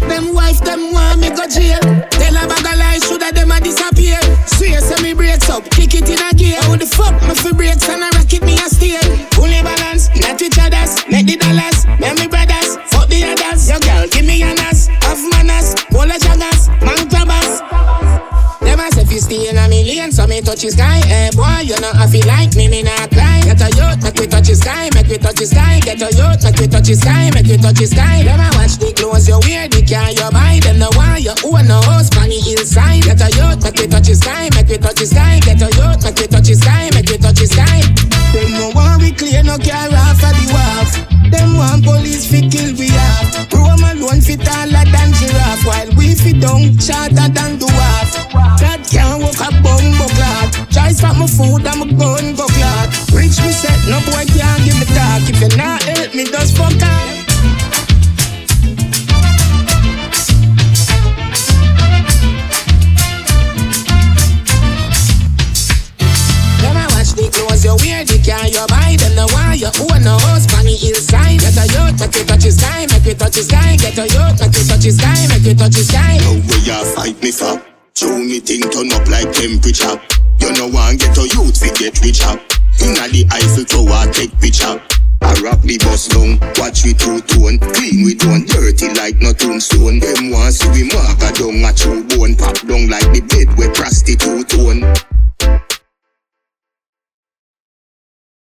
them wife, them want me go jail. Tell a bag of lies, shoulda them a disappear. Swear so me breaks up, kick it in a gear. How the fuck me fi breaks and a rocket me a steal? Only balance, not each others. Make the dollars, me and me brothers. Fuck the others. Yo girl, give me an ass. Have manners, wall of joggers, man grabbers. Them a say fi stay in a million, so me touch the sky. Hey boy, you know I feel like me not cry. Get a youth, make we touch the sky, make we touch the sky. Get a youth, make we touch the sky, make we touch the sky. Them a watch the clothes you wear, the car you buy. Them no want you own no house on the hillside. Get a youth, make we touch the sky, make we touch the sky. Get a youth, make we touch the sky, make we touch the sky. Them no want we clear no car off of the wharf. Them want police fi kill we off. Rome alone fit taller than giraffe, while we fit down shorter than dwarf. God can't walk a bumbo clock. Choice for my food and my gun go clock. Rich me set, no boy can't give me talk. If you not help me, just fuck off. The clothes you wear, the car you buy. Them no want you own no house on the hillside. Get a youth, make we touch the sky, make we touch the sky. Get a youth, make we touch the sky, make we touch the sky. No way you fight me for. Show me thing turn up like temperature. You no want get a youth fi get richer. Inna the Eiffel Tower take picture. I rock the bus down, watch we two-tone. Clean we don't dirty like no tombstone. Them want see we mark a down a true bone. Pop down like the bed where prostitute own.